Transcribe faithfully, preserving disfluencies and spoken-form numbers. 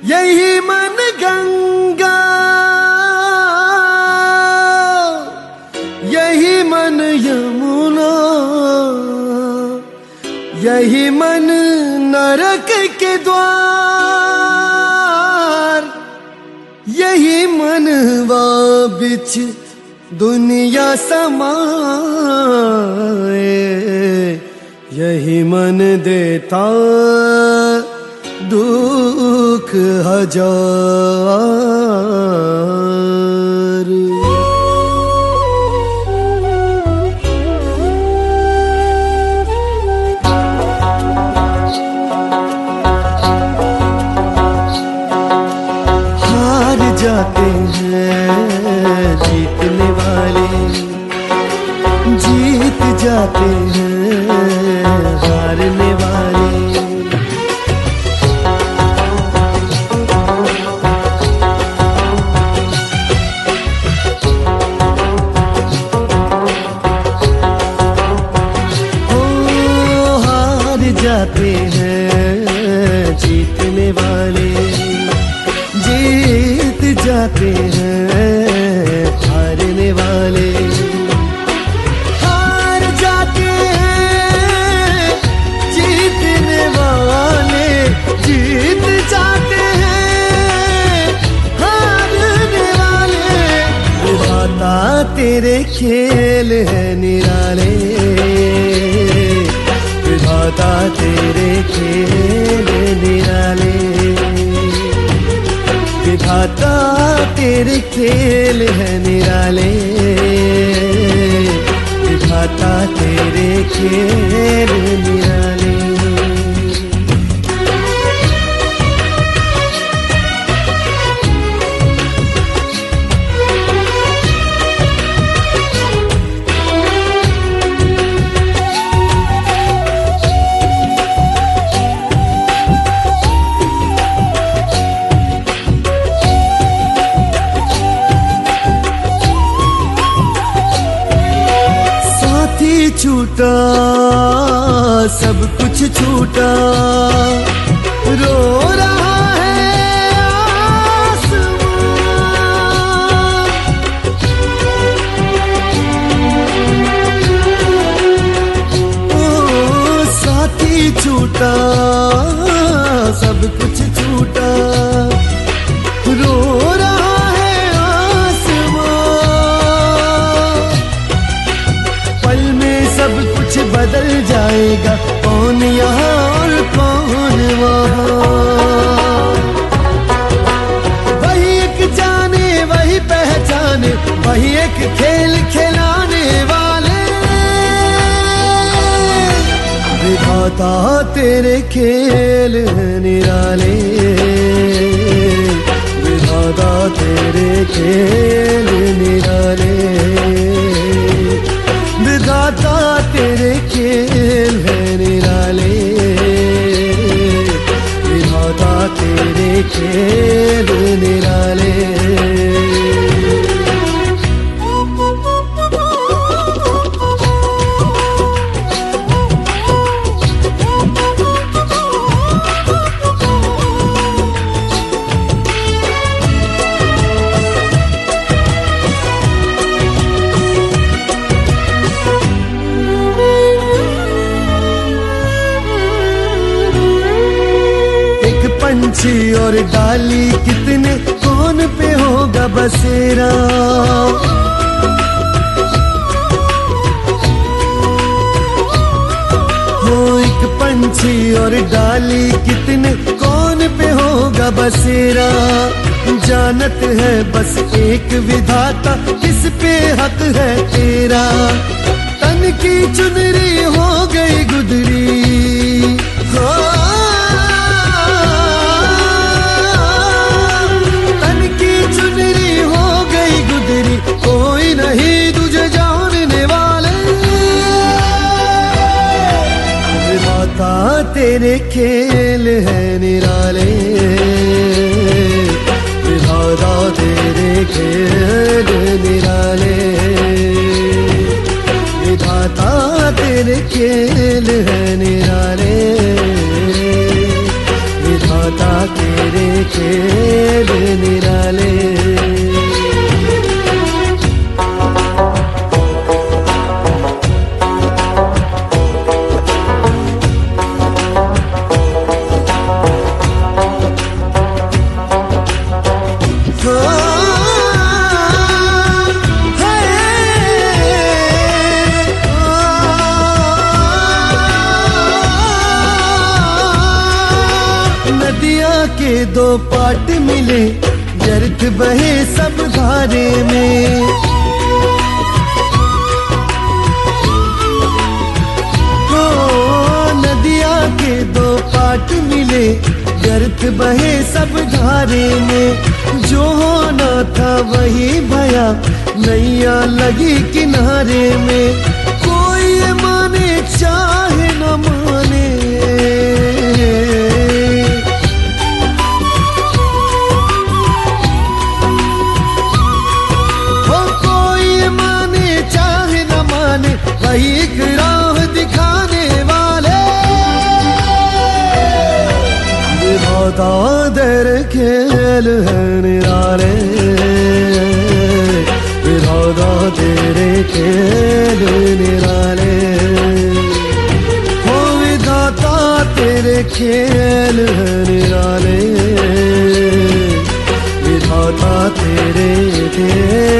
यही मन गंगा, यही मन यमुना, यही मन नरक के द्वार, यही मन वा बिच दुनिया समाए, यही मन देता दुख हजार। हार जाते हैं जीतने वाले, जीत जाते हैं हारने वाले। जाते हैं जीतने वाले, जीत जाते हैं हारने वाले। हार जाते हैं जीतने वाले, जीत जाते हैं हारने वाले। विधाता तेरे खेल है निराले, विधाता तेरे खेल निराले, विधाता तेरे खेल है निराले, विधाता तेरे खेल निराले। छूटा सब कुछ छूटा, रो रहा है आसमां। ओ साथी छूटा सब कुछ छूटा, रो रहा है आसमां। पल में सब कुछ बदल जाएगा, कौन यहाँ और कौन वहाँ। वही एक जाने वही पहचाने, वही एक खेल खिलाने वाले। विधाता तेरे खेल निराले, विधाता तेरे खेल निराले, विधाता तेरे खेल है निराले, विधाता तेरे खेल निराले। पंछी और डाली कितने, कौन पे होगा बसेरा। हो एक पंछी और डाली कितने, कौन पे होगा बसेरा। जानत है बस एक विधाता, किस पे हक है तेरा। तन की चुनरी हो गई गुदरी, हो कोई नहीं तुझे जानने वाले। विधाता तेरे खेल है निराले, विधाता तेरे खेल निराले, विधाता तेरे खेल है निराले, विधाता तेरे खेल के दो पाट मिले, व्यर्थ बहे सब धारे में। ओ नदिया के दो पाट मिले, व्यर्थ बहे सब धारे में। जो होना था वही भया, नैया लगी किनारे में। कोई माने चाहे न माने, हो कोई माने चाहे न माने, वही एक राह दिखाने वाले। विधाता तेरे खेल है निराले, विधाता तेरे खेल निराले। हो विधाता तेरे खेल है निराले, विधाता तेरे खेल